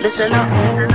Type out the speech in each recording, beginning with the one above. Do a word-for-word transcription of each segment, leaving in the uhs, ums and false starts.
Listen up.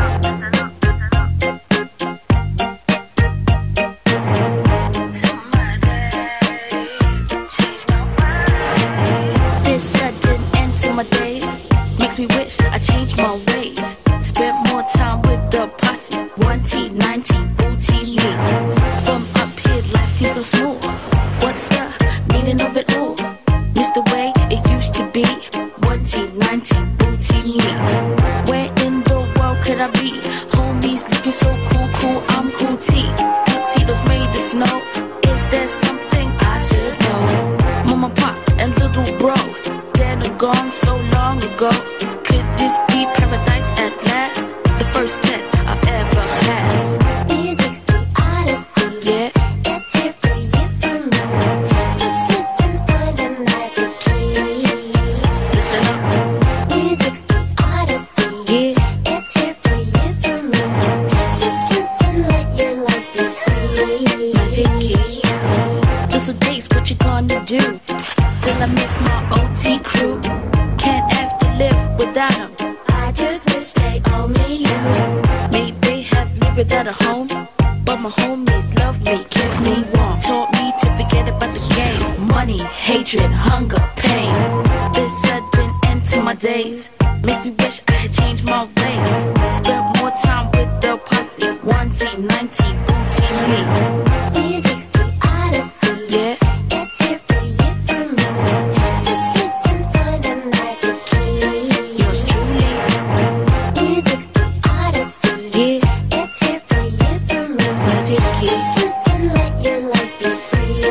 This sudden end to my days makes me wish I changed my ways. Spent more time with the posse, one T, ninety, booty me. From up here, life seems so smooth. What's the meaning of it all? Miss the way it used to be, one T, ninety, booty me. Where in the world could I be? Homies looking so cool, cool, I'm cool T. Tuxedos made of snow. Is there something I should know? Mama, pop, and little bro, dead or gone so long ago. Could this be paradise at last? The first test I've ever passed. Music's the odyssey. Yeah. It's here for you, for me. Just listen for the magic key. Listen up. Music's the odyssey. Yeah. It's here for you, for me. Just listen, let your life be free. Magic key. Little days, what you gonna do? Till I miss my O T crew. Can't have to live without them. I just wish they only knew. May they have lived without a home, but my homies love me, kept me warm. Taught me to forget about the game. Money, hatred, hunger, pain. This sudden end to my days makes me wish I had changed my ways. Spent more time with the posse, one T, ninety, booty me. Music's the odyssey. Yeah. It's here for you, for me. Just listen for the magic key. Yours truly. Music's the odyssey. Yeah. It's here for you, for me. Magic key. Just listen, let your life be free.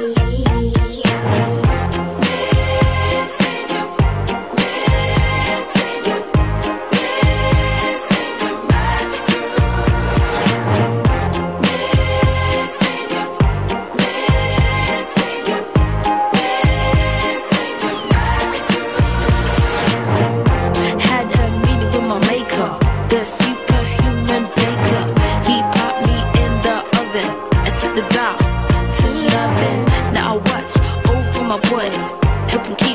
Had a meeting with my maker, the superhuman baker. He popped me in the oven and set the dial to loving. Now I watch over my boys, help 'em keep